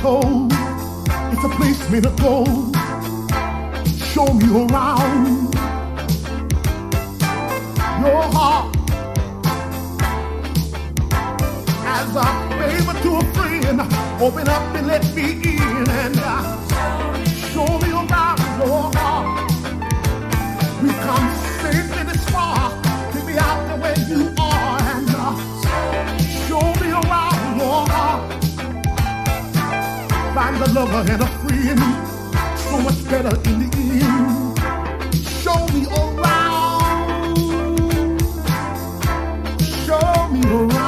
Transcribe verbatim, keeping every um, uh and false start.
told. It's a place me to go. Show me around your heart as a favor to a friend. Open up and let me in and uh, show me around your heart. We come safely this far to be out there where you are and uh, show me around your heart. Find a lover and a friend, so much better in the end. Show me around, show me around.